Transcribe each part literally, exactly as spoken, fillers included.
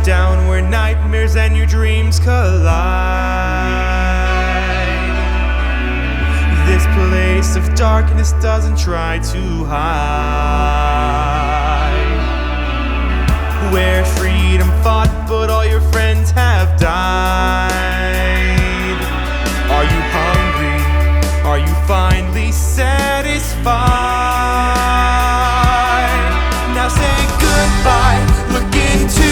down where nightmares and your dreams collide. This place of darkness doesn't try to hide, where freedom fought but all your friends have died. Are you hungry? Are you finally satisfied? Now say goodbye, look into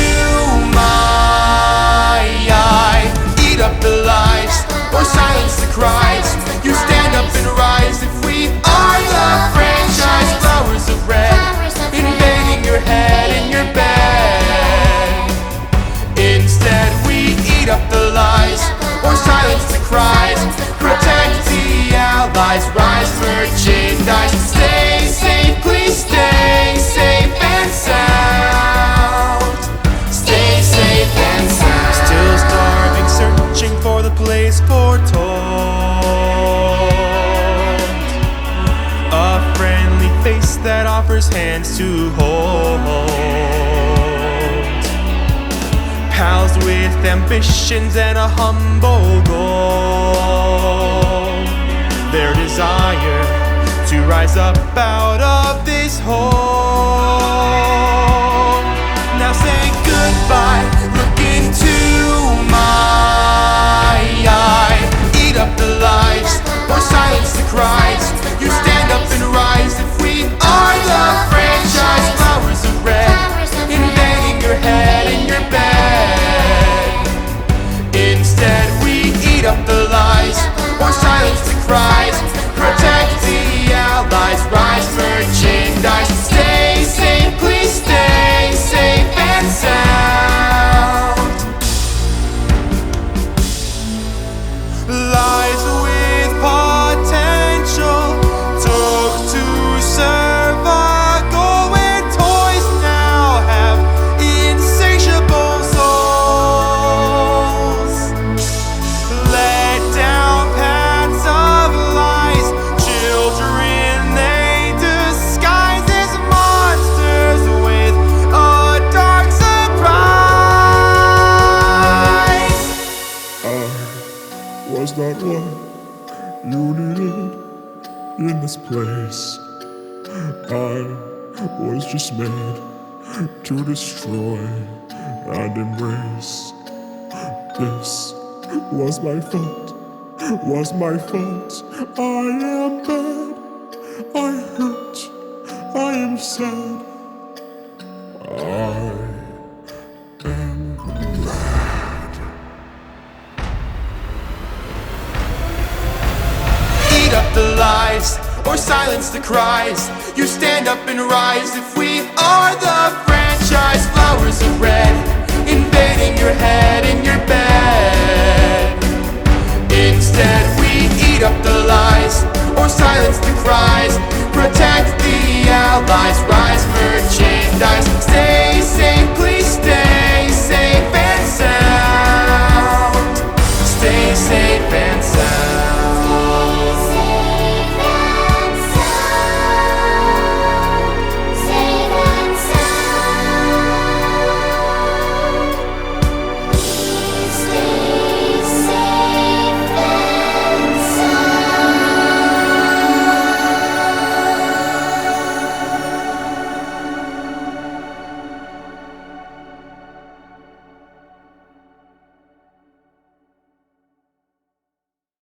my eye. Eat up the lies or silence the cries. You stand up and rise if we are the franchise. Flowers of red invading your head and your bed. Instead we eat up the lies or silence the cries. Protect the allies, rise merchandise. Stay safe, please stay safe and sound. Stay safe and sound. Still starving, searching for the place foretold. A friendly face that offers hands to hold. Pals with ambitions and a humble goal. Their desire to rise up out of this hole. Now say goodbye, look into my eye. Eat up the lies or silence the cries. You stand up and rise if we are the franchise. Flowers of red invading your head and your bed. Instead we eat up the lies or silence the cries. Protect the allies, rise merchandise. Stay safe, please stay safe and sound. Lies with potential, took to survival, where toys now have insatiable souls. Let down paths of lies, children they disguise as monsters with a dark surprise. I was not what you needed in this place. I was just made to destroy and embrace. This was my fault, was my fault. I am bad, I hurt, I am sad. I am mad. Eat up the lies or silence the cries. You stand up and rise if we are the franchise. Flowers of red invading your head and your bed. Instead we eat up the lies or silence the cries. Protect the allies, rise merchandise.